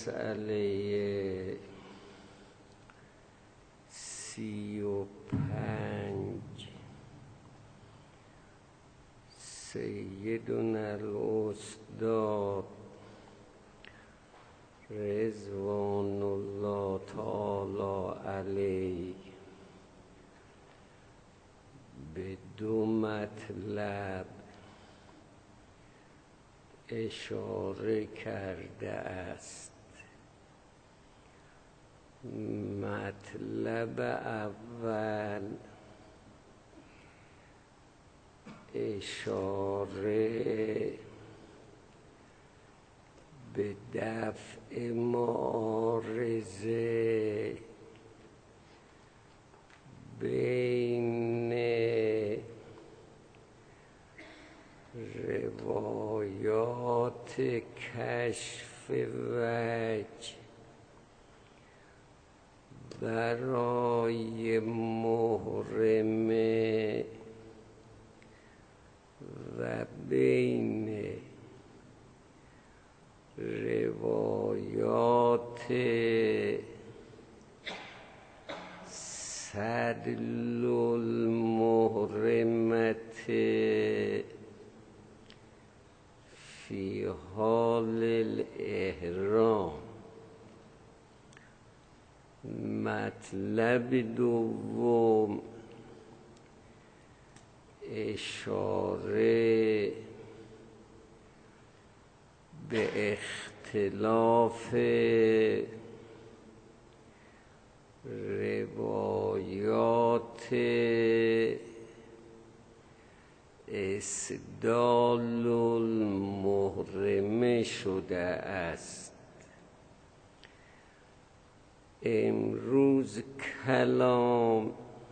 مسئله 35 سیدنا الاستاد رضوان الله تعالی علیه به دو مطلب اشاره کرده است. مطلب اول اشاره به دفع معارضه بین روایات کشف وجه برای محرمه و بین روایات سدل المحرمت فی حال الاحرام. مطلب دوم اشاره به اختلاف روایات اسدال المحرمه شده است. امروز کلام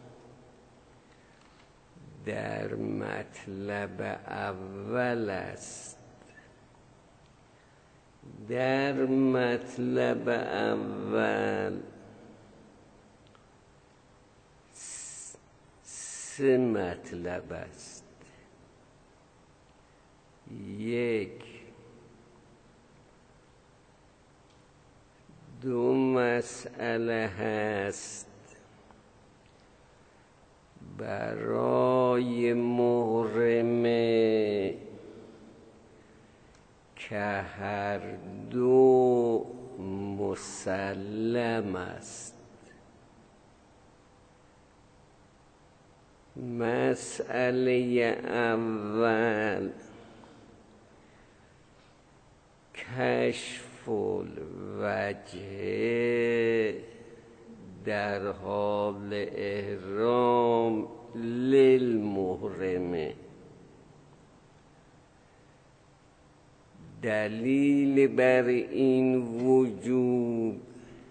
در مطلب اول است. در مطلب اول سه مطلب است. یک، دو مسئله هست برای محرمه که هر دو مسلم است. مسئله اول کشف الوجه در حال احرام للمحرمه. دلیل بر این وجوب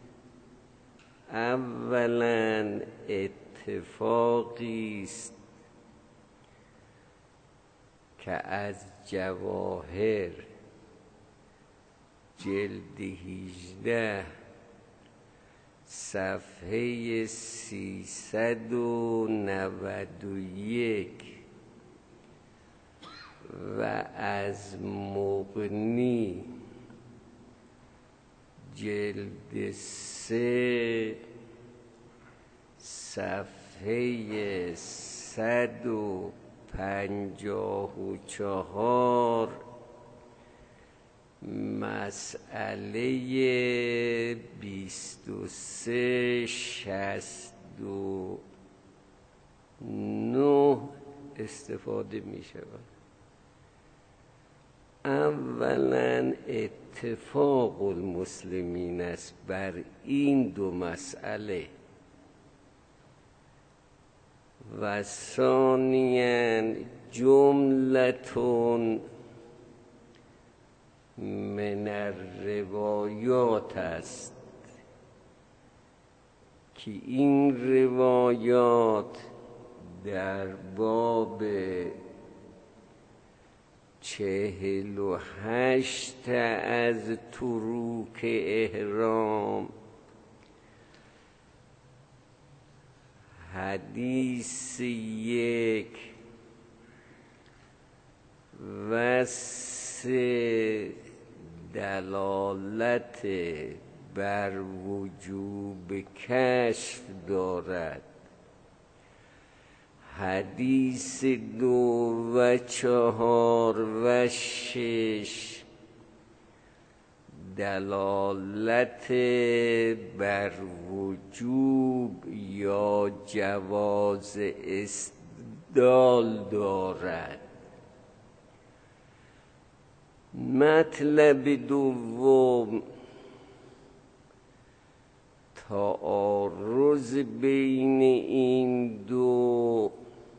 اولا اتفاقی است که از جواهر جلد 18 صفحه 391 و از مغنی جلد 3 صفحه 154 مسئله 2369 استفاده می شود. اولا اتفاق المسلمین است بر این دو مسئله و ثانیاً جملتون من الروایات است که این روایات در باب 48 از تروک احرام حدیث 1 و 3 دلالت بر وجوب کشف دارد. حدیث 2 و 4 و 6 دلالت بر وجوب یا جواز استدلال دارد. مطلب دوم، تعارض بین این دو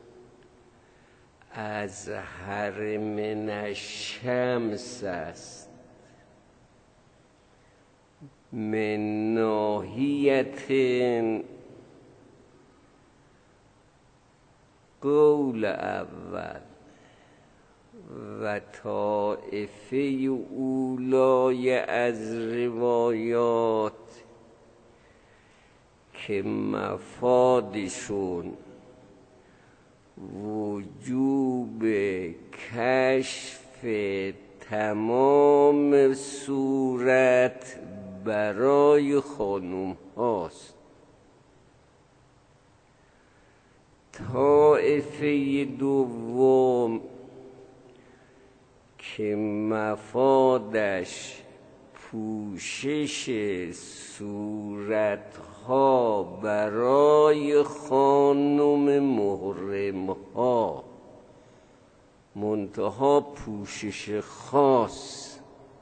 اظهر من الشمس است. من ناحیت قول اول و طایفه اولای از روایات که مفادشون وجوب کشف تمام صورت برای خانوم هاست. طایفه دوم که مفادش پوشش صورتها برای خانم محرم ها، منتها پوشش خاص،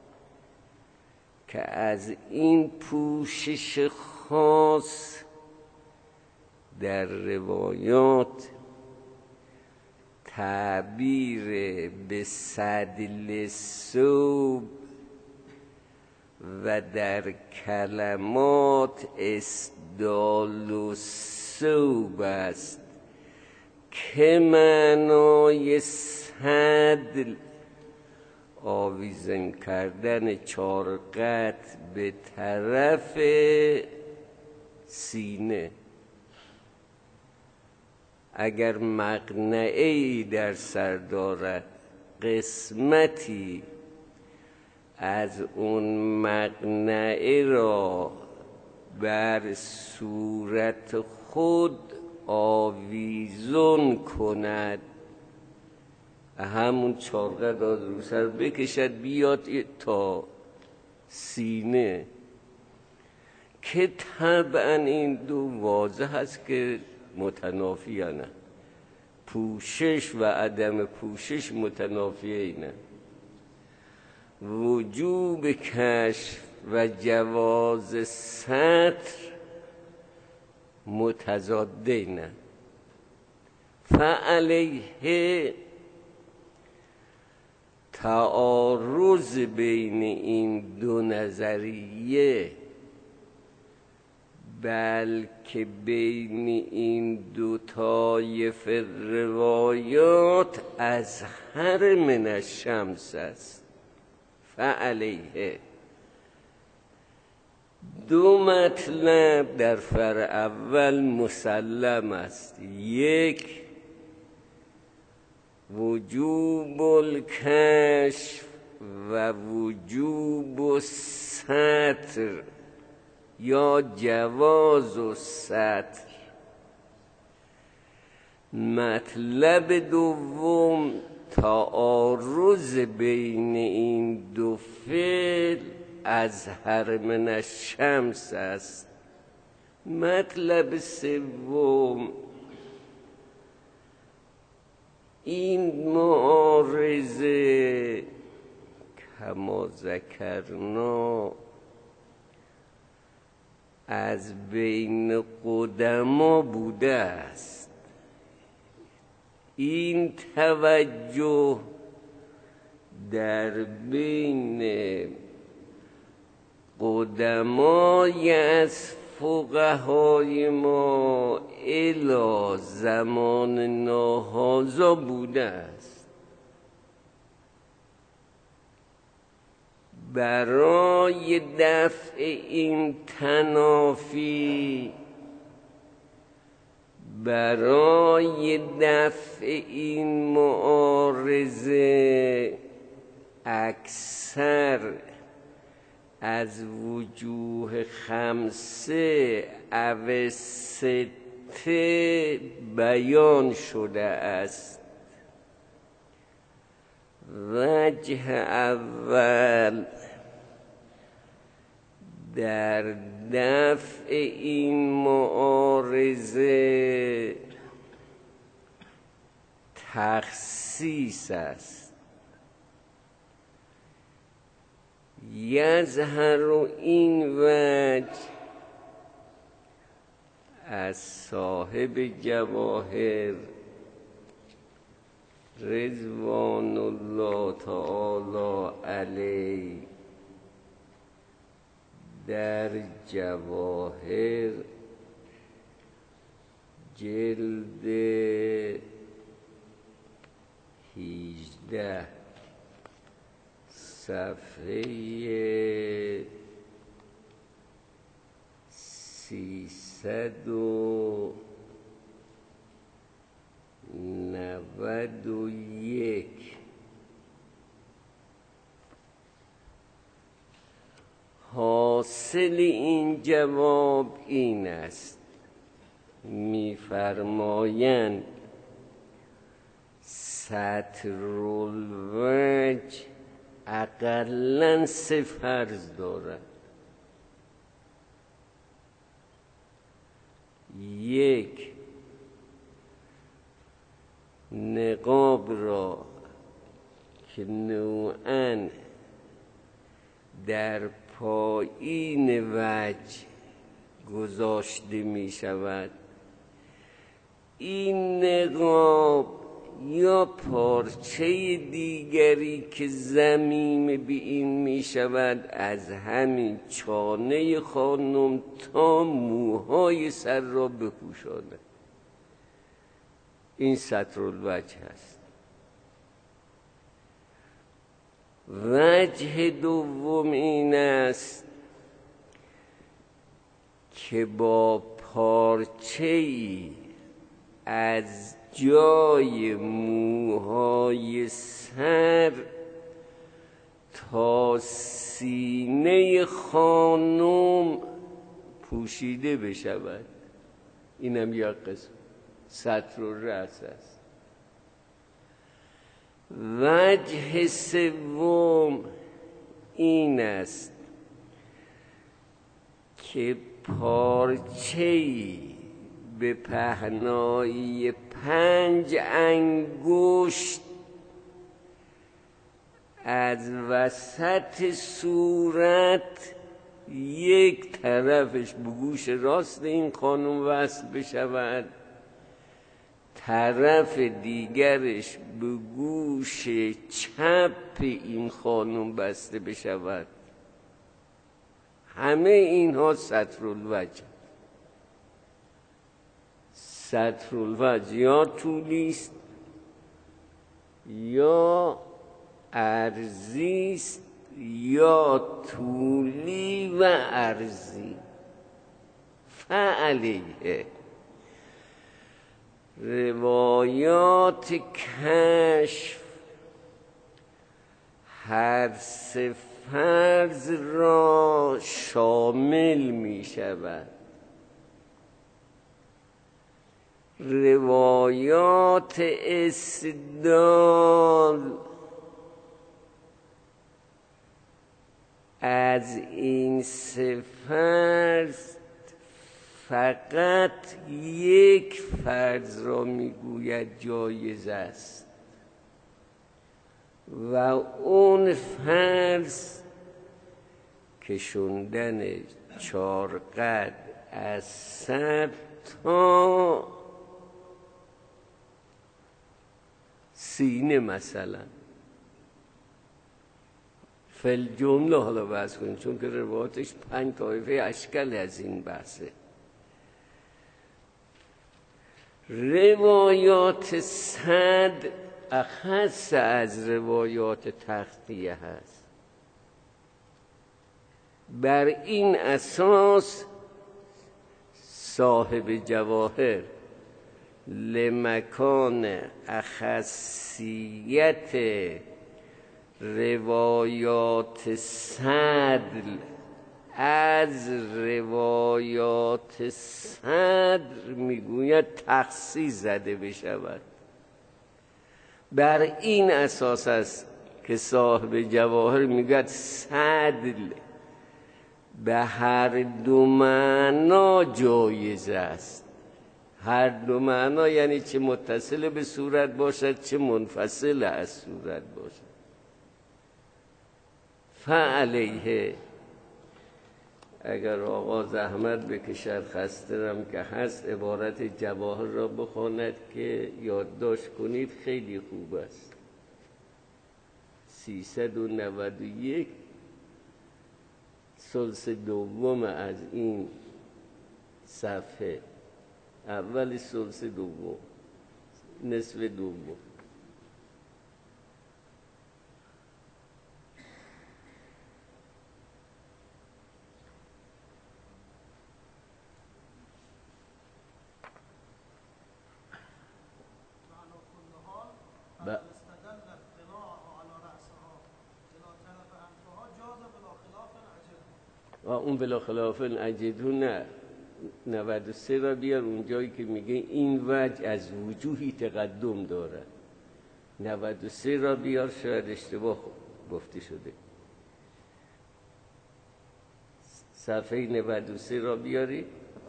که از این پوشش خاص در روایات تعبیر به سدل ثوب و در کلمات اسدال و ثوب است که معنای سدل آویزان کردن 4 قط به طرف سینه. اگر مقنعه‌ای در سر دارد، قسمتی از اون مقنعه را بر صورت خود آویزون کند، همون 4 قط رو سر بکشد بیاد تا سینه، که طبعا این دو واضح است که متنافی نه. پوشش و عدم پوشش متنافی اینه. وجوب کشف و جواز ستر متضادین. فعلیه تعارض بین این دو نظریه، بلکه بین این دو طایفه روایات اظهر من الشمس است. فعلیه 2 مطلب در فرع اول مسلم است. 1 وجوب الکشف و وجوب الستر یا جواز الستر. مطلب دوم تعارض بین این دو فعل اظهر من الشمس است. مطلب سوم این معارضه کما ذکرنا از بین قدما بوده است. این توجه در بین قدمای از فقهای ما الی زمان ناهازا بوده است. برای دفع این تنافی، برای دفع این معارضه، اکثر از وجوه خمسه او سته بیان شده است. وجه اول در دفع این معارضه تخصیص است. یظهر این وجه از صاحب جواهر رضوان الله تعالی علیه در جواهر جلد 18 صفحه 391 حاصل این جواب این است، می‌فرمایند سطرالوجه اقلاً 3 فرض دارد. 1 نقاب را که نوعاً در پایین وجه گذاشته می شود، این نقاب یا پارچه دیگری که ضمیم به این می شود از همین چانه خانم تا موهای سر را بپوشاند، این سطرالوجه است. وجه دوم این است که با پارچه‌ای از جای موهای سر تا سینه خانم پوشیده بشود، اینم یک قسم سطرالرأس است. وجه سوم این است که پارچه‌ای به پهنایی 5 انگشت از وسط صورت یک طرفش به گوش راست این خانم وصل بشود، طرف دیگرش به گوش چپ این خانم بسته بشود. همه اینها سطرالوجه. سطرالوجه یا طولی است یا عرضی است یا طولی و عرضی. فعلیه روایات کشف هر 3 فرض را شامل می شود. روایات استدلال از این 3 فرض فقط یک فرض را میگوید جایز است و اون فرض کشوندن 4 قد از سر تا سینه مثلا فل جمله حالا بحث کنیم، چون که روایاتش 5 طایفه اشکال از این بحثه. روایات صد اخص از روایات تغطیه هست. بر این اساس صاحب جواهر لمکان اخصیت روایات صدر از روایات صدر میگوید تخصیص زده بشود. بر این اساس است که صاحب جواهر میگوید صدر به هر دو معنا جایز است. هر دو معنا یعنی چه متصل به صورت باشد چه منفصل از صورت باشد. فعلیه اگر آقا زحمت بکشد، خسته‌ام که هست، عبارت جواهر را بخواند که یادداشت کنید، خیلی خوب است. 391 ثلث دوم از این صفحه، اول ثلث دوم، نصف دوم. اون بلا خلاف اجدو نه، 93 را بیار اونجایی که میگه این وجه از وجوهی تقدم دارد. 93 را بیار، شاید اشتباه گفته شده. صفحه 93 را بیاری.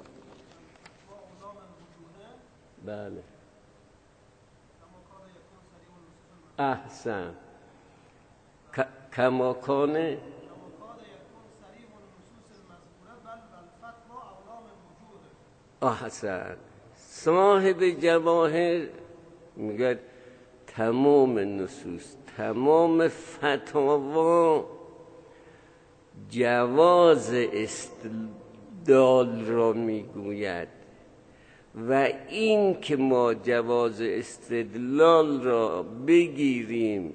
بله احسن. کماکان احسن. صاحب جواهر میگه تمام نصوص، تمام فتاوا جواز استدلال را میگوید و این که ما جواز استدلال را بگیریم،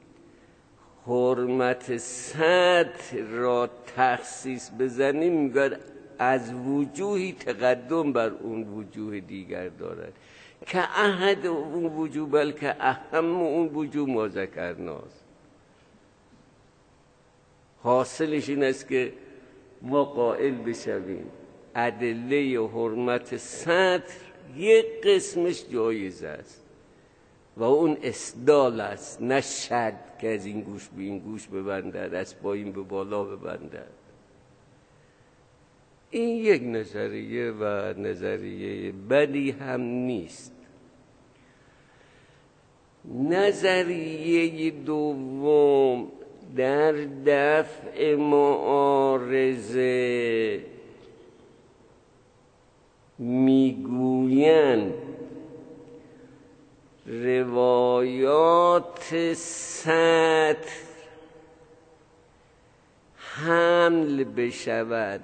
حرمت سطح را تخصیص بزنیم، میگه از وجوهی تقدم بر اون وجوه دیگر دارد که احد اون وجوه بلکه اهم اون وجوه ما ذکرناست. حاصلش این است که ما قائل بشویم ادله حرمت سطر یک قسمش جایز است و اون اسدال است، نه شد که از این گوش به این گوش ببندد، از پایین به بالا ببندد. این یک نظریه و نظریه بدی هم نیست. نظریه دوم در دفع معارضه میگویند روایات سطر حمل بشود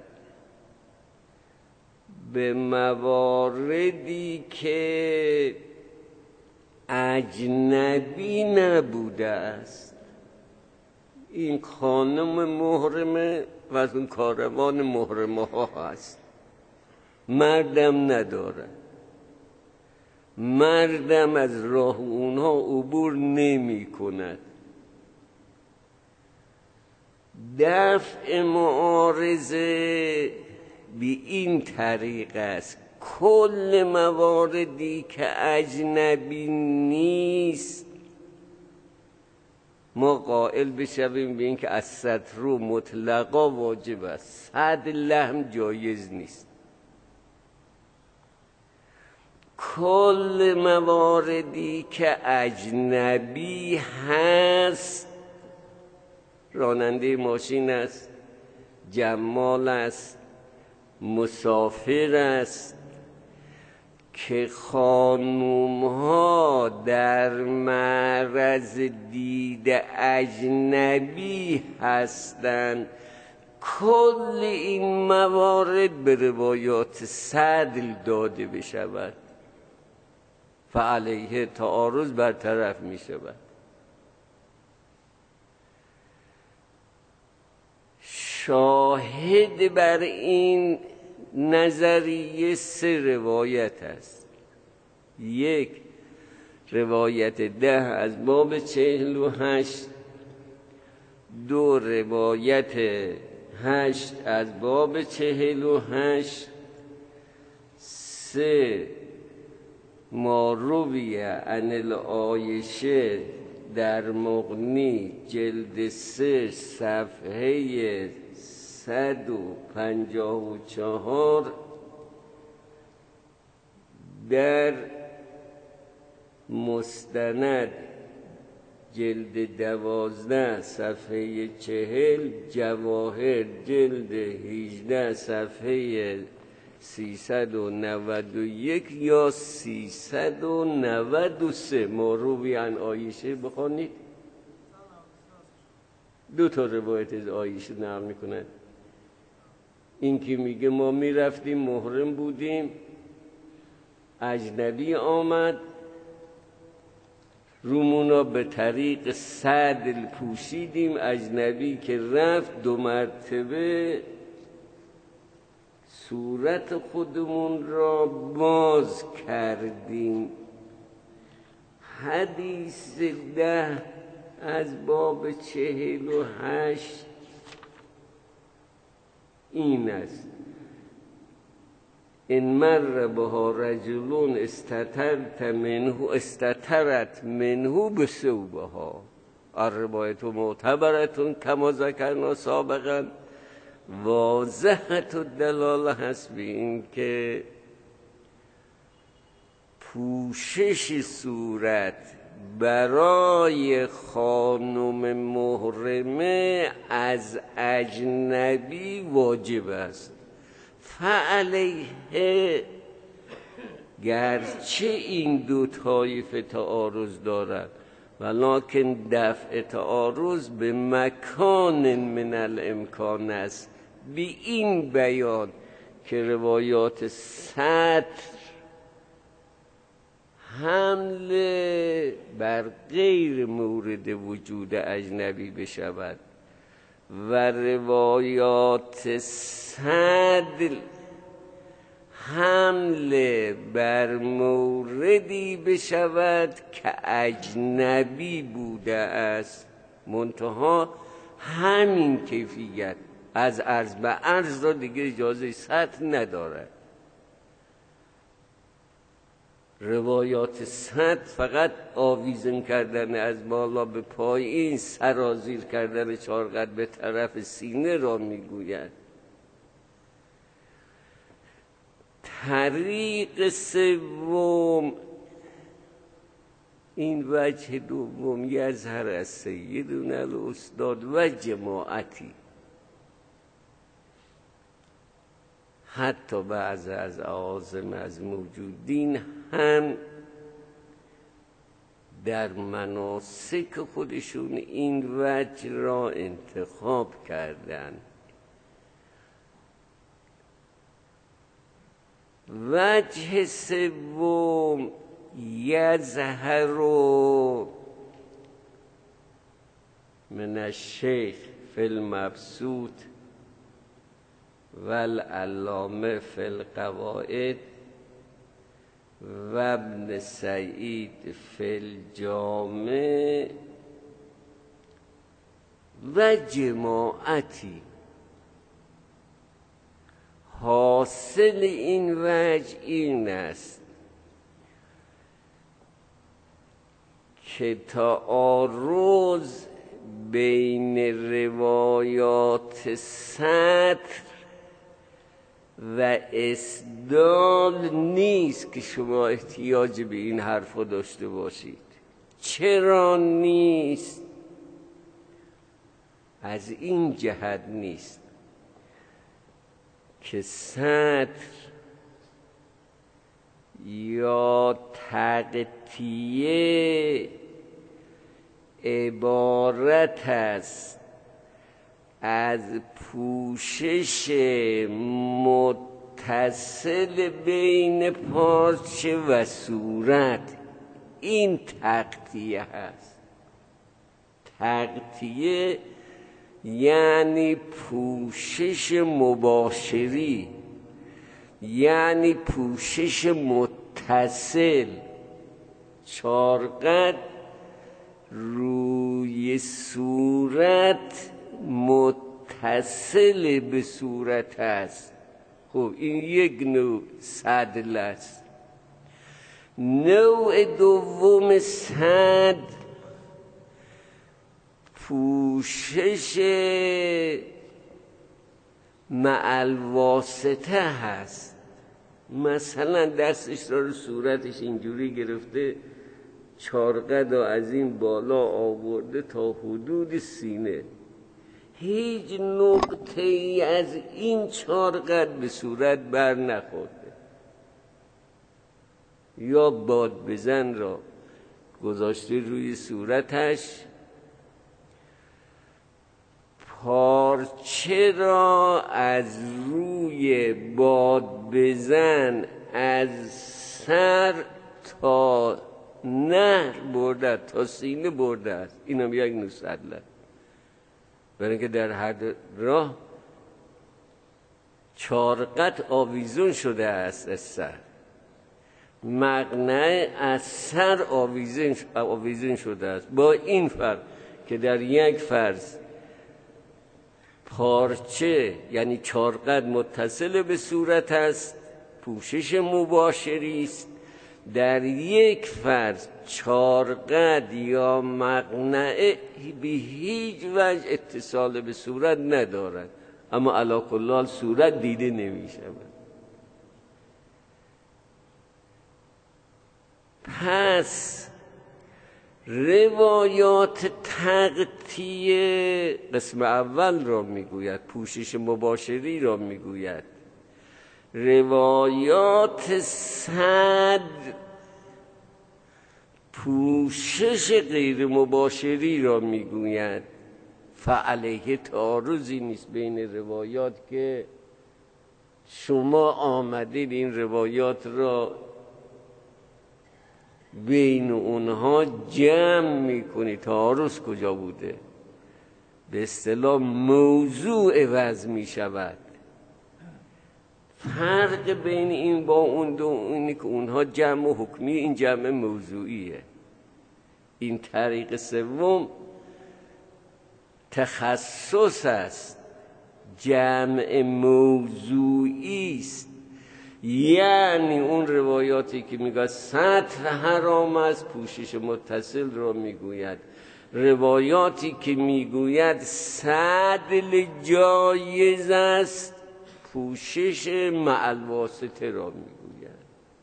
به مواردی که اجنبی نبوده است. این خانم محرمه و از اون کاروان محرمه ها هست، مردم نداره، مردم از راه اونها عبور نمی کند. دفع معارضه به این طریق است: کل مواردی که اجنبی نیست ما قائل بشویم به این که از سطر مطلقا واجب است، صد لحم جایز نیست. کل مواردی که اجنبی هست، راننده ماشین است، جمال است، مسافر است، که خانوم ها در معرض دید اجنبی هستند، کل این موارد به روایات صدل داده بشود، فعلیه تعارض برطرف می شود. شاهد بر این نظریه 3 روایت است. 1 روایت 10 از باب 48 2 روایت 8 از باب 48، 3 ما روی عن العایشه در مغنی جلد 3 صفحه 154، در مستند جلد 12 صفحه 40، جواهر جلد 18 صفحه 391 یا 393 مروی عن عایشه بخونید. 2 تا روایت از عایشه نقل میکنند. این که میگه ما میرفتیم محرم بودیم، اجنبی آمد رومونا به طریق سدل پوشیدیم، اجنبی که رفت 2 مرتبه صورت خودمون را باز کردیم. حدیث 10 از باب 48 این است: ان مر بها رجل استترت منه بثوبها. الروایت معتبرتون کما ذکرنا سابقا. واضحت الدلاله هست به این که پوشش صورت برای خانم محرمه از اجنبی واجب است. فعلیه، گرچه این 2 طایفه تعارض دارد ولکن دفع تعارض به مکان من الامکان است. بی این بیان که روایات سطر حمل بر غیر مورد وجود اجنبی بشود و روایات صدل حمل بر موردی بشود که اجنبی بوده است، منتها همین کیفیت از عرض به عرض را دیگه اجازه سطل ندارد. روایات سطل فقط آویزن کردن از بالا به پایین، سرازیر کردن 4 قد به طرف سینه را میگوید. طریق سوم، این وجه دوم، یظهر از سیدنا الاستاد و جماعتی، حتی بعض از اعاظم از موجودین هم در مناسک خودشون این وجه را انتخاب کردن. وجه سوم، یظهر من الشیخ فی المبسوط والعلامه فی القواعد و ابن سعید فی الجامع و جماعتی. حاصل این وجه این است که تعارض بین روایات سطر و اسدال نیست که شما احتیاج به این حرف داشته باشید. چرا نیست؟ از این جهت نیست که سطر یا تغطیه عبارت است از پوشش متصل بین پارچه و صورت. این تغطیه هست. تغطیه یعنی پوشش مباشری، یعنی پوشش متصل. 4 قد روی صورت متصل به صورت است. خب این یک نوع سدل است. نوع دوم سد پوشش مع الواسطه هست. مثلا دستش رو صورتش اینجوری گرفته، چارقد از این بالا آورده تا حدود سینه، هیچ نقطه ای از این چارقد به صورت بر نخورده. یا باد بزن را گذاشته روی صورتش، پارچه را از روی باد بزن از سر تا نهر برده، تا سینه برده است. این هم یک نوع سدل است، برای اینکه در هر راه چارقد آویزون شده است از سر، مقنعه از سر آویزون شده است. با این فرق که در یک فرض پارچه یعنی چارقد متصل به صورت است، پوشش مباشری است. در یک فرض چارقد یا مقنعه به هیچ وجه اتصال به صورت ندارد، اما علی کل حال صورت دیده نمی شود. پس روایات تغطیه قسم اول را میگوید، پوشش مباشری را میگوید. روایات صد پوشش غیر مباشری را میگوید. فعلیه تعارضی نیست بین روایات که شما آمدید این روایات را بین اونها جمع میکنی. تعارض کجا بوده؟ به اصطلاح موضوع عوض میشود. فرق بین این با اون دو اینه که اونها جمع حکمی، این جمع موضوعیه. این طریق سوم تخصص است، جمع موضوعی است. یعنی اون روایاتی که میگه سطر حرام است پوشش متصل را میگوید، روایاتی که میگوید سدل جایز است پوشش مع الواسطه را میگوید.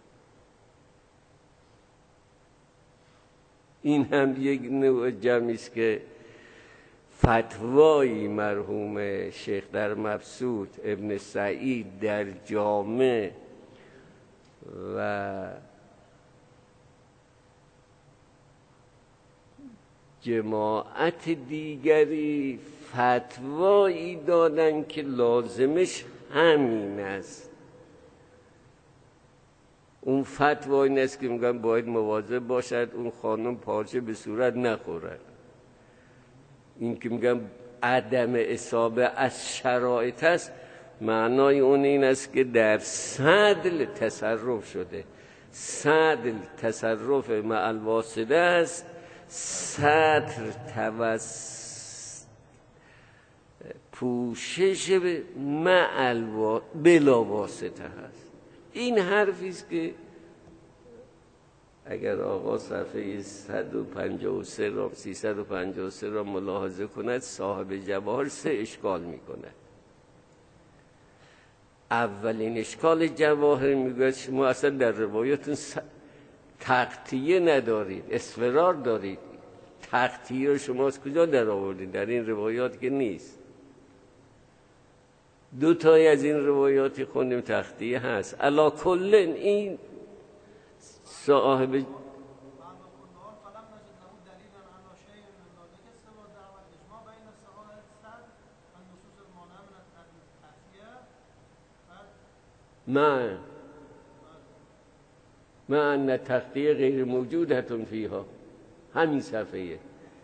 این هم یک نوع جمعی است که فتوای مرحوم شیخ در مبسوط ابن سعید در جامع و جماعت دیگری فتوایی دادن که لازمش همین است. اون فتوا این است که میگن باید مواظب باشد اون خانم پارچه به صورت نخورد. این که میگن عدم اصابه از شرایط است، معنای اون این است که در سدل تصرف شده. سدل تصرف مع الواسطه است، سطر پوشش بلا واسطه هست. این حرفی است که اگر آقا صفحه 153 را 353 را ملاحظه کند، صاحب جواهر 3 اشکال می کند. اولین اشکال جواهر میگوید شما اصلا در روایتون تغطیه ندارید، اسفرار دارید. تغطیه رو شما از کجا در آوردید؟ در این روایات که نیست. 2 تای از این روایاتی خوندیم تغطیه هست. علا کل این صاحب ما ان تغطیه غیر موجودتون فیها، همین صفحه.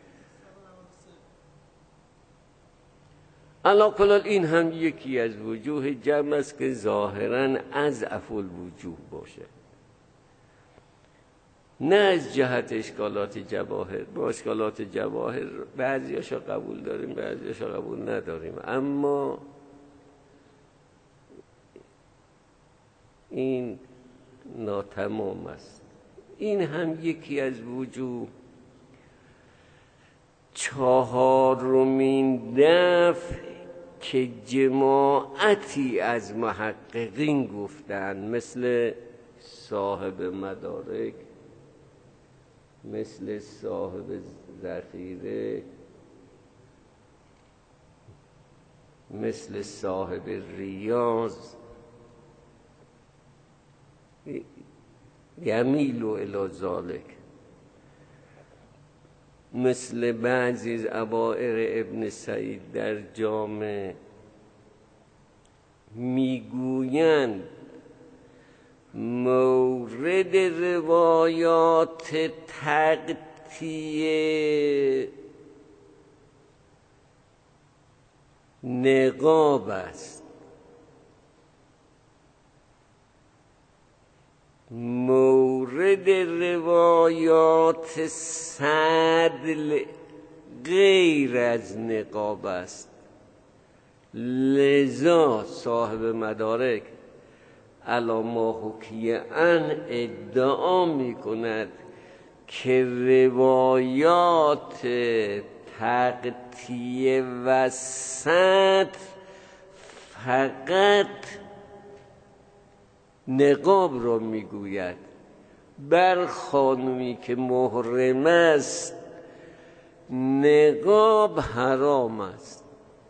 علا کل این هم یکی از وجوه جمع است که ظاهراً اضعف الوجوه باشه. نه از جهت اشکالات جواهر. ما اشکالات جواهر بعضیاشا قبول داریم، بعضیاشا قبول نداریم، اما این ناتمام است. این هم یکی از وجوه. چهارمین دفع که جماعتی از محققین گفتند، مثل صاحب مدارک، مثل صاحب ذخیره، مثل صاحب ریاض، یمیل الی ذالک، مثل بعضی از ابائر ابن سعید در جامع میگویند مورد روایات تقطیع نقاب است، مورد روایات سدل غیر از نقاب است. لذا صاحب مدارک علی ما حکی ان ادعا می کند که روایات تقطیع و سطر فقط نقاب را میگوید. بر خانومی که محرم است نقاب حرام است.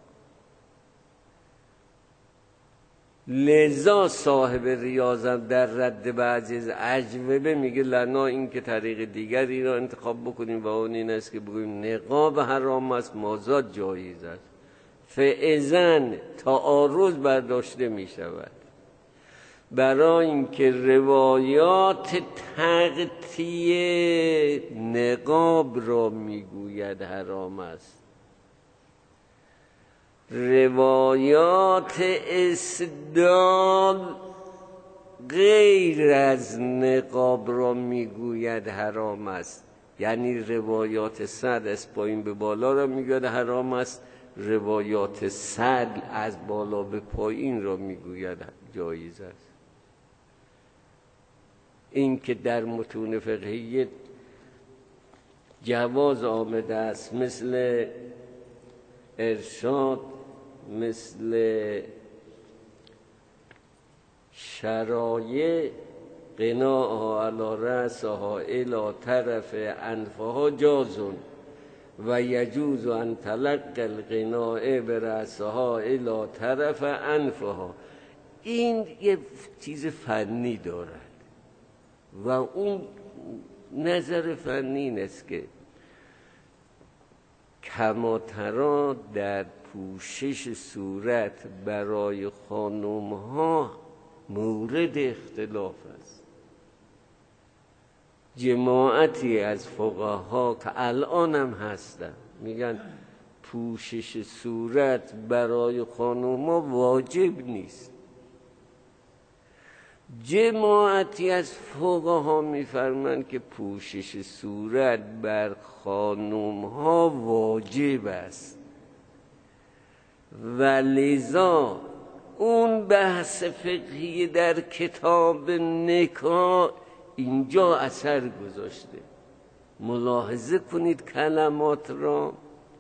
لذا صاحب ریاضم در رد بعضی از اجوبه میگه لنا این که طریق دیگری را انتخاب بکنیم و اون این است که بگوییم نقاب حرام است، مازاد جایز است. فاذن تعارض برداشته میشود. برای اینکه روایات تقطیع نقاب را میگوید حرام است، روایات اسدال غیر از نقاب را میگوید حرام است. یعنی روایات صد از پایین به بالا را میگوید حرام است، روایات صد از بالا به پایین را میگوید جایز است. این که در متون فقهی جواز آمده است، مثل ارشاد، مثل شرایع قناعها علی رأسها الی طرف انفها جازون و یجوز ان تلقی القناع برأسها الی طرف انفها. این یه چیز فنی دارد و اون نظر فنی این است که کماترا در پوشش صورت برای خانم ها مورد اختلاف است. جماعتی از فقها که الان هم هستن میگن پوشش صورت برای خانم ها واجب نیست. جماعتی از فقها میفرمایند که پوشش صورت بر خانم ها واجب است و لذا اون بحث فقهی در کتاب نکاح اینجا اثر گذاشته. ملاحظه کنید کلمات را.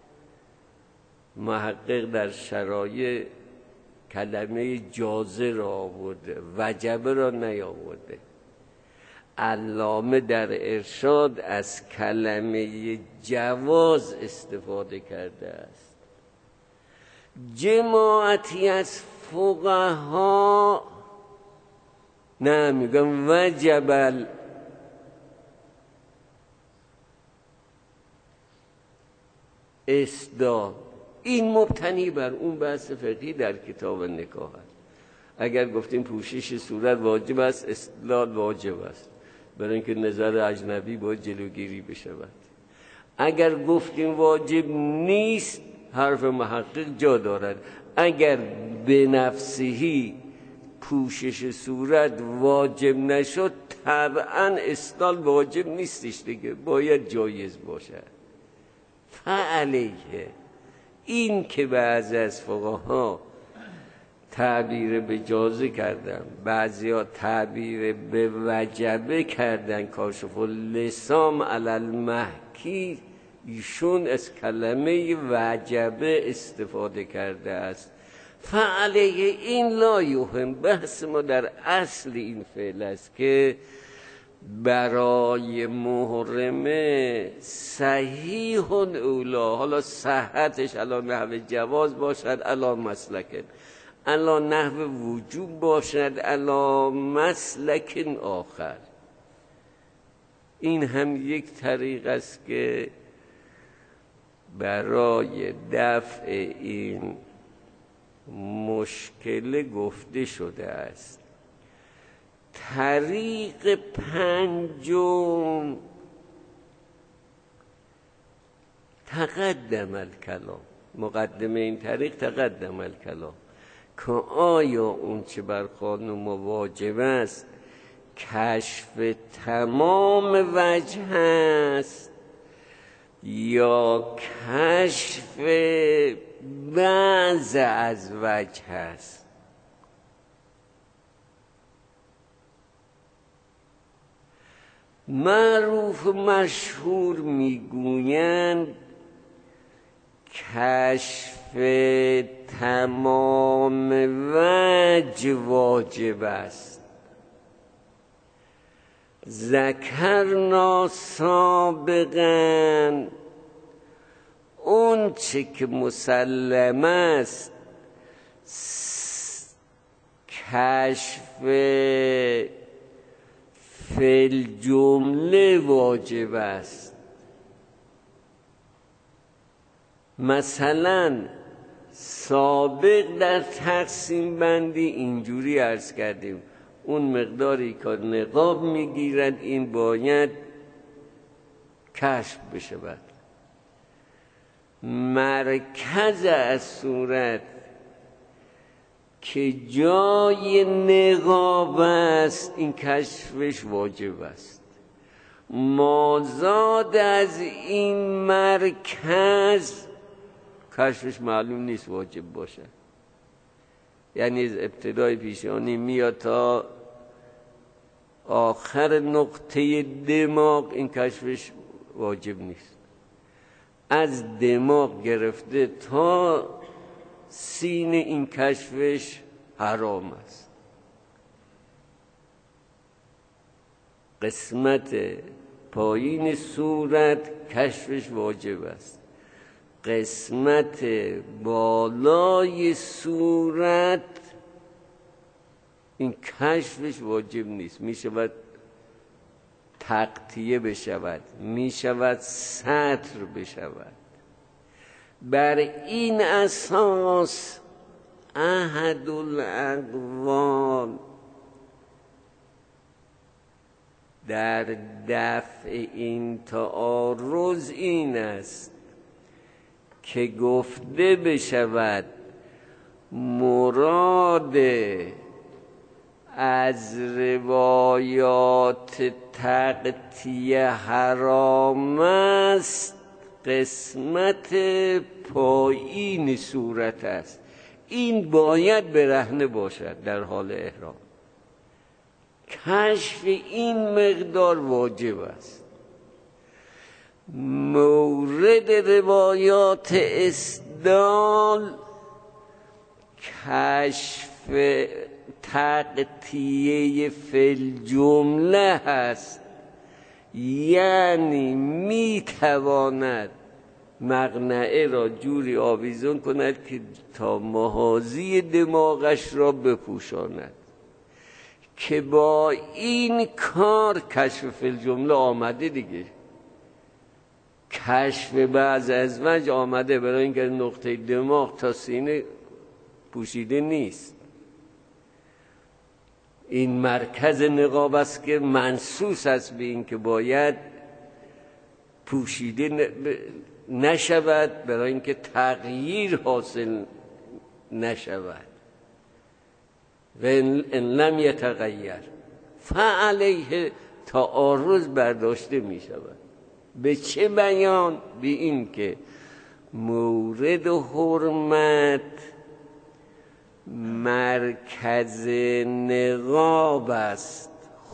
محقق در شرایع کلمه جازه را آورده، وجبه را نیاورده. علامه در ارشاد از کلمه جواز استفاده کرده است. جماعتی از فقها نه میگن وجب اسدال. این مبتنی بر اون بحث فقهی در کتاب نکاح است. اگر گفتیم پوشش صورت واجب است، استدلال واجب است، برای اینکه نظر اجنبی باید جلوگیری بشود. اگر گفتیم واجب نیست، حرف محقق جا دارد. اگر به نفسهی پوشش صورت واجب نشد طبعا اسدال واجب نیستش دیگه، باید جایز باشد. فعلیه این که بعضی از فقها تعبیر به جازه کردن، بعضی ها تعبیر به وجبه کردن، کاشف اللسام علی المحکی، ایشون از کلمه وجبه استفاده کرده است. فعلیه این لا یهم، بحث ما در اصل این فعل است که برای محرمه صحیح اولا، حالا صحتش علا نحو جواز باشد، علا مسلکن، علا نحو وجوب باشد، علا مسلکن آخر. این هم یک طریق است که برای دفع این مشکل گفته شده است. طریق پنجم تقدم الکلام، مقدمه این طریق تقدم الکلام، که آیا اون چه بر خانم واجب است کشف تمام وجه است یا کشف بعض از وجه است. معروف و مشهور میگویند کشف تمام وجه واجب است. ذکرنا سابقا، اون چه که مسلم است کشف فی جمله واجب است. مثلا سابق در تقسیم بندی اینجوری عرض کردیم، اون مقداری که نقاب میگیرد این باید کشف بشود. مرکز از صورت که جای نقاب است این کشفش واجب است. مازاد از این مرکز کشفش معلوم نیست واجب باشه. یعنی از ابتدای پیشانی میاد تا آخر نقطه دماغ این کشفش واجب نیست. از دماغ گرفته تا سینه این کشفش حرام است. قسمت پایین صورت کشفش واجب است. قسمت بالای صورت این کشفش واجب نیست. می شود تغطیه بشود، می شود ستر بشود. بر این اساس احد الاقوال در دفع این تعارض این است که گفته بشود مراد از روایات تغطیه حرام است قسمت پایین صورت است. این باید برهنه باشد در حال احرام. کشف این مقدار واجب است. مورد روایات اسدال کشف تغطیه فی الجمله هست، یعنی میتواند مقنعه را جوری آویزان کند که تا محاذی دماغش را بپوشاند، که با این کار کشف فی الجمله آمده دیگه. کشف بعض از وجه آمده برای اینکه نقطه دماغ تا سینه پوشیده نیست. این مرکز نقاب است که منصوص است به این که باید پوشیده نشود برای اینکه تغییر حاصل نشود. و ان لم یتغیر فعلیه تعارض برداشته می شود. به چه بیان؟ به این که مورد حرمت مرکز نقاب است،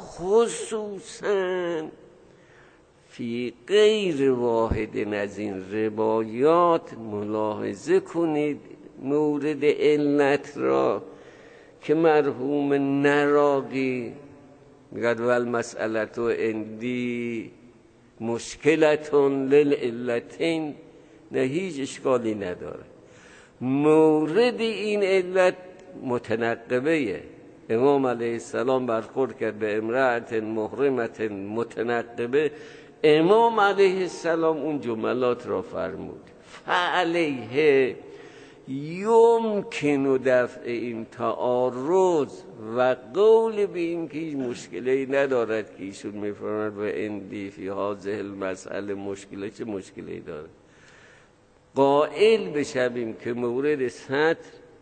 خصوصاً فی غیر واحد از این روایات. ملاحظه کنید مورد علت را که مرحوم نراقی میگد والمسئلة عندی مشکلة للعلتین، نه هیچ اشکالی نداره. مورد این علت متنقبه. امام علیه السلام برخورد کرد به امرأة محرمة متنقبه، امام علیه السلام اون جملات را فرمود فعلیه یمکن دفع این تعارض و قول به این که هیچ مشکلی ندارد که ایشون میفرماید و اندی فی هذه المسئله مشکله. چه مشکلی داره؟ قائل بشویم که مورد سطر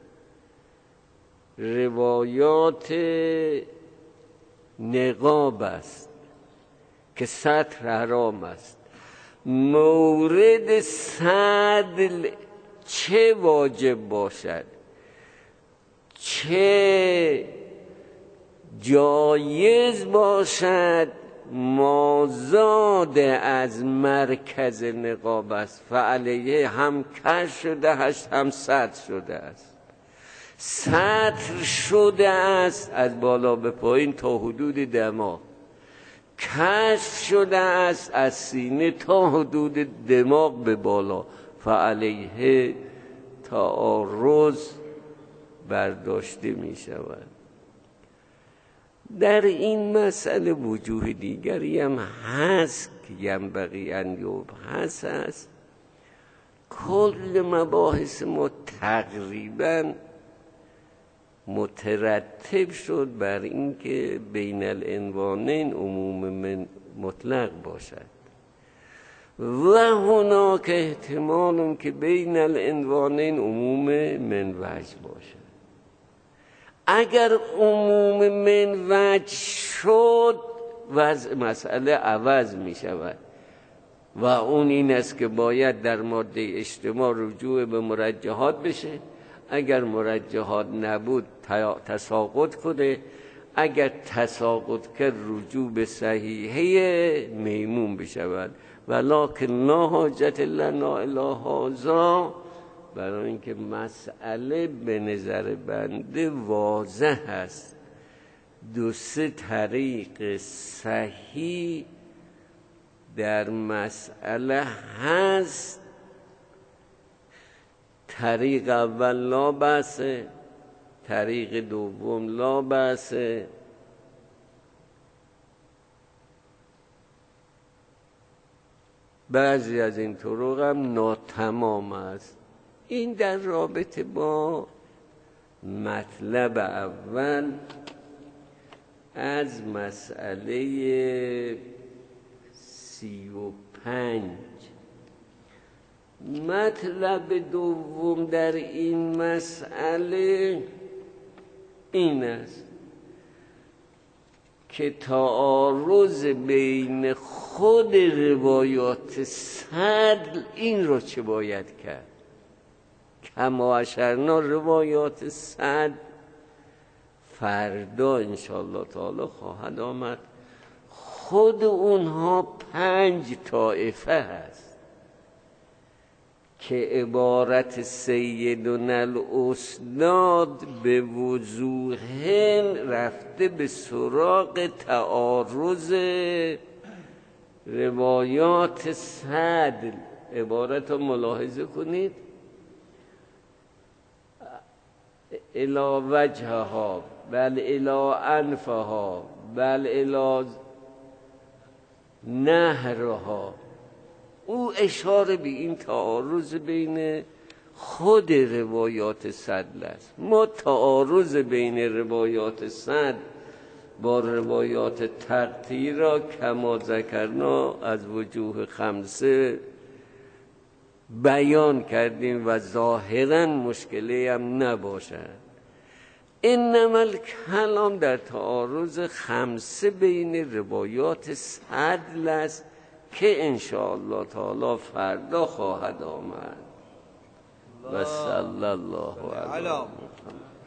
روایات نقاب است که سطر حرام است. مورد صدل چه واجب باشد چه جایز باشد مازاد از مرکز نقاب است. فعلیه هم کش شده است هم سطر شده است. سطر شده است از بالا به پایین تا حدود دماغ، کشف شده است از سینه تا حدود دماغ به بالا. فعلیه تعارض برداشته می شود. در این مسئله وجوه دیگری هم هست که ینبغی ان یبحث است. کل مباحث ما تقریبا مترتب شد بر اینکه بین العنوانین عموم من مطلق باشد و هناک احتمال که بین العنوانین عموم من وجه باشد. اگر عموم من وجه شد وضع مسئله عوض می شود و اون این است که باید در ماده اجتماع رجوع به مرجحات بشه. اگر مرجحات نبود تساقط کنه، اگر تساقط کرد رجوع به صحیحه میمون بشود. ولکن لا حاجت لنا الی هذا، برای اینکه مسئله به نظر بنده واضح است. دو سه طریق صحیح در مسئله هست. طریق اول لا بأسه، طریق دوم لا بأسه، بعضی از این طرق هم ناتمام است. این در رابطه با مطلب اول از مسئله 35. مطلب دوم در این مسئله این است که تعارض بین خود روایات صدل این رو چه باید کرد. کما اشرنا روایات صدل فردا انشاءالله تعالی خواهد آمد. خود اونها 5 طایفه هست که عبارت سیدنا الاسناد به وضوح رفته به سراغ تعارض روایات صدل. عبارت رو ملاحظه کنید. الی وجهها بل الی انفها بل الی نهرها. او اشاره به این تعارض بین خود روایات صدل است. ما تعارض بین روایات صدل با روایات تقطیع را کما ذکرنا از وجوه 5 بیان کردیم و ظاهرا مشکلی هم نباشد. انما الکلام در تعارض خمسه بین روایات سدل است که انشاءالله تعالی فردا خواهد آمد. و صلی الله علی محمد.